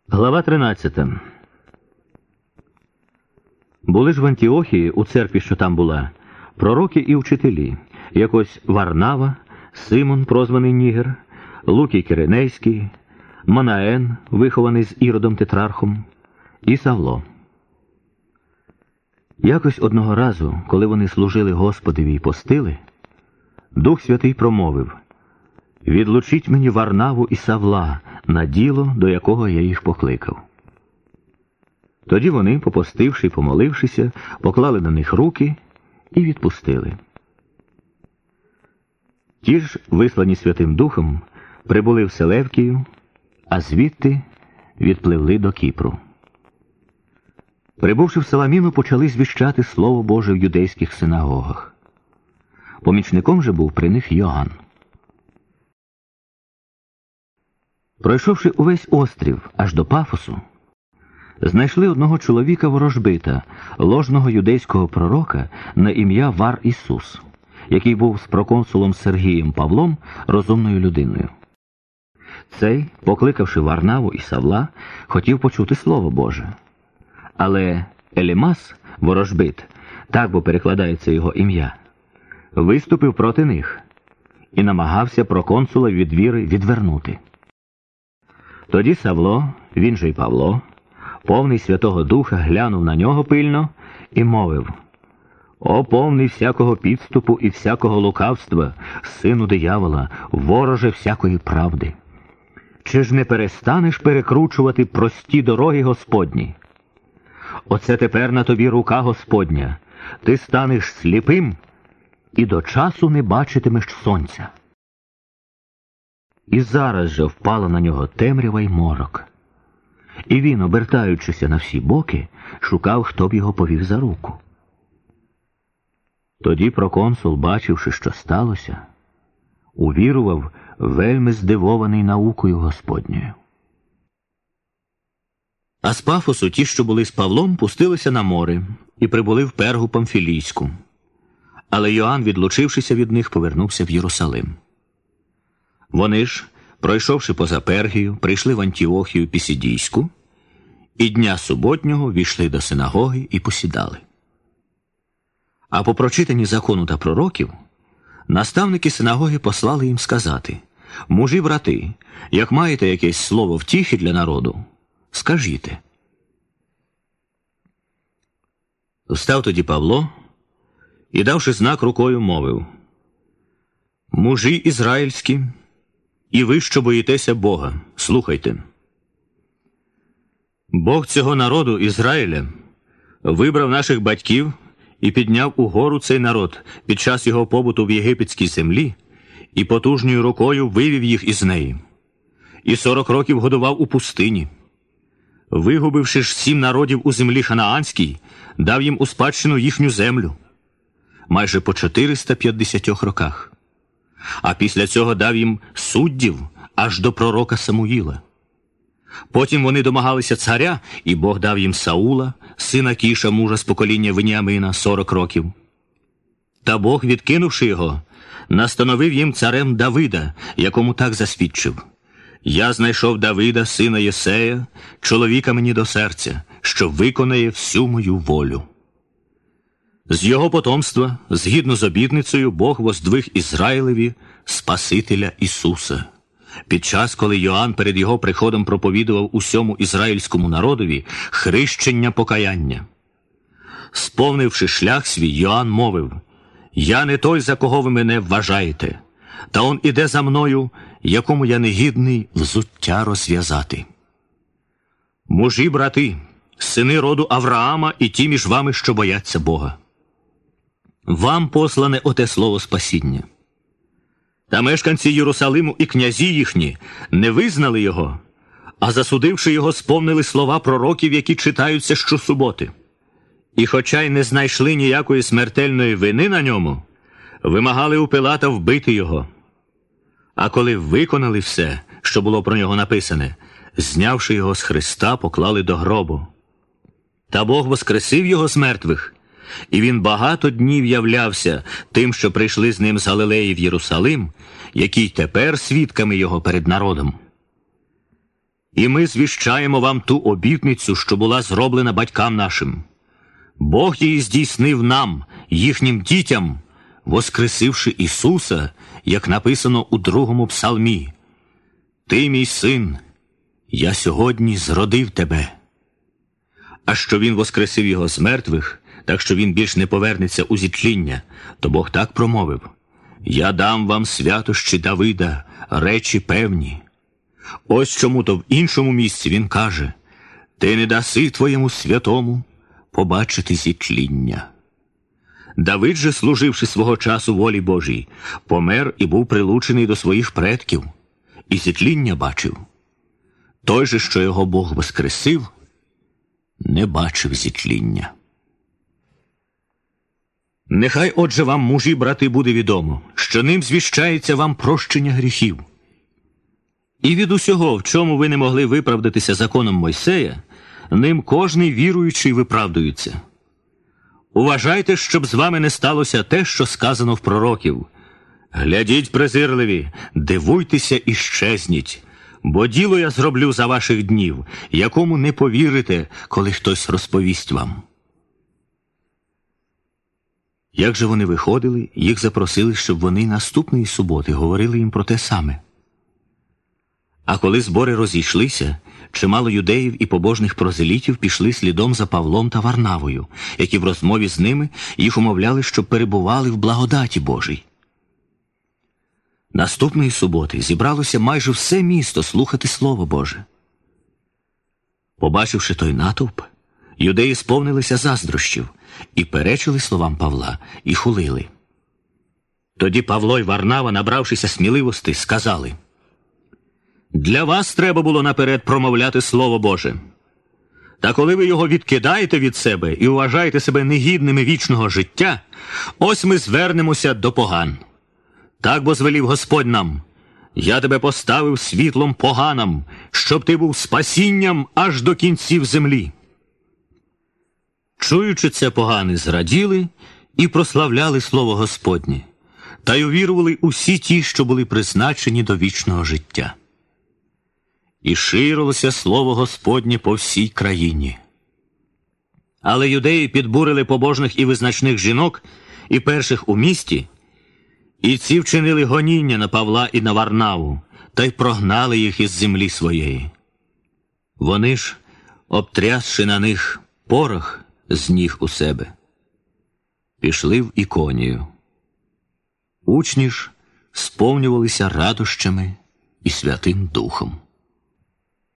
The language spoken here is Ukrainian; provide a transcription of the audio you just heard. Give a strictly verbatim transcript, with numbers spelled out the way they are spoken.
Глава тринадцята. Були ж в Антіохії, у церкві, що там була, пророки і вчителі, якось Варнава, Симон, прозваний Нігер, Лукій Киринейський, Манаен, вихований з Іродом Тетрархом, і Савло. Якось одного разу, коли вони служили Господеві й постили, Дух Святий промовив: «Відлучіть мені Варнаву і Савла на діло, до якого я їх покликав». Тоді вони, попостивши й помолившися, поклали на них руки і відпустили. Ті ж, вислані Святим Духом, прибули в Селевкію, а звідти відпливли до Кіпру. Прибувши в Саламіну, почали звіщати Слово Боже в юдейських синагогах. Помічником же був при них Йоанн. Пройшовши увесь острів аж до Пафосу, знайшли одного чоловіка-ворожбита, ложного юдейського пророка на ім'я Вар-Ісус, який був з проконсулом Сергієм Павлом розумною людиною. Цей, покликавши Варнаву і Савла, хотів почути Слово Боже. Але Елімас, ворожбит, так бо перекладається його ім'я, виступив проти них і намагався проконсула від віри відвернути. Тоді Савло, він же й Павло, повний Святого Духа, глянув на нього пильно і мовив: «О, повний всякого підступу і всякого лукавства, сину диявола, вороже всякої правди! Чи ж не перестанеш перекручувати прості дороги Господні? Оце тепер на тобі рука Господня, ти станеш сліпим і до часу не бачитимеш сонця». І зараз же впала на нього темрява й морок. І він, обертаючися на всі боки, шукав, хто б його повів за руку. Тоді проконсул, бачивши, що сталося, увірував, вельми здивований наукою Господньою. А з Пафосу ті, що були з Павлом, пустилися на море і прибули в Пергу Памфілійську. Але Йоанн, відлучившися від них, повернувся в Єрусалим. Вони ж, пройшовши поза Пергію, прийшли в Антіохію Пісідійську, і дня суботнього війшли до синагоги і посідали. А по прочитанні закону та пророків, наставники синагоги послали їм сказати: «Мужі, брати, як маєте якесь слово втіхи для народу, скажіть». Встав тоді Павло і, давши знак рукою, мовив: «Мужі ізраїльські, і ви, що боїтеся Бога, слухайте. Бог цього народу, Ізраїля, вибрав наших батьків і підняв угору цей народ під час його побуту в єгипетській землі і потужною рукою вивів їх із неї. І сорок років годував у пустині. Вигубивши ж сім народів у землі ханаанській, дав їм у спадщину їхню землю. Майже по чотириста п'ятдесятьох роках. А після цього дав їм суддів аж до пророка Самуїла. Потім вони домагалися царя, і Бог дав їм Саула, сина Кіша, мужа з покоління Веніамина, сорок років. Та Бог, відкинувши його, настановив їм царем Давида, якому так засвідчив: «Я знайшов Давида, сина Єсея, чоловіка мені до серця, що виконає всю мою волю». З його потомства, згідно з обітницею, Бог воздвиг Ізраїлеві Спасителя Ісуса. Під час, коли Йоанн перед його приходом проповідував усьому ізраїльському народові хрещення покаяння. Сповнивши шлях свій, Йоанн мовив: «Я не той, за кого ви мене вважаєте, та он іде за мною, якому я не гідний взуття розв'язати. Мужі, брати, сини роду Авраама і ті між вами, що бояться Бога. Вам послане оте слово спасіння. Та мешканці Єрусалиму і князі їхні не визнали його, а засудивши його, сповнили слова пророків, які читаються щосуботи. І хоча й не знайшли ніякої смертельної вини на ньому, вимагали у Пилата вбити його. А коли виконали все, що було про нього написане, знявши його з хреста, поклали до гробу. Та Бог воскресив його з мертвих, і він багато днів являвся тим, що прийшли з ним з Галилеї в Єрусалим, які й тепер свідками його перед народом. І ми звіщаємо вам ту обітницю, що була зроблена батькам нашим. Бог її здійснив нам, їхнім дітям, воскресивши Ісуса, як написано у другому псалмі. «Ти, мій син, я сьогодні зродив тебе». А що Він воскресив його з мертвих, так що він більш не повернеться у зітління, то Бог так промовив: «Я дам вам святощі Давида, речі певні». Ось чому-то в іншому місці він каже: «Ти не даси твоєму святому побачити зітління». Давид же, служивши свого часу волі Божій, помер і був прилучений до своїх предків, і зітління бачив. Той же, що його Бог воскресив, не бачив зітління. Нехай, отже, вам, мужі, брати, буде відомо, що ним звіщається вам прощення гріхів. І від усього, в чому ви не могли виправдатися законом Мойсея, ним кожний віруючий виправдується. Уважайте, щоб з вами не сталося те, що сказано в пророків. Глядіть, презирливі, дивуйтеся і щезніть, бо діло я зроблю за ваших днів, якому не повірите, коли хтось розповість вам. Як же вони виходили, їх запросили, щоб вони наступної суботи говорили їм про те саме. А коли збори розійшлися, чимало юдеїв і побожних прозелітів пішли слідом за Павлом та Варнавою, які в розмові з ними їх умовляли, щоб перебували в благодаті Божій. Наступної суботи зібралося майже все місто слухати Слово Боже. Побачивши той натовп, юдеї сповнилися заздрощів і перечили словам Павла, і хулили. Тоді Павло й Варнава, набравшися сміливості, сказали: «Для вас треба було наперед промовляти Слово Боже. Та коли ви його відкидаєте від себе і вважаєте себе негідними вічного життя, ось ми звернемося до поган. Так бо звелів Господь нам: я тебе поставив світлом поганам, щоб ти був спасінням аж до кінців землі». Чуючи це, погани зраділи і прославляли слово Господнє, та й увірували усі ті, що були призначені до вічного життя. І ширилося слово Господнє по всій країні. Але юдеї підбурили побожних і визначних жінок і перших у місті, і ці вчинили гоніння на Павла і на Варнаву, та й прогнали їх із землі своєї. Вони ж, обтрясши на них порох з ніг у себе, пішли в Іконію. Учні ж сповнювалися радощами і Святим Духом.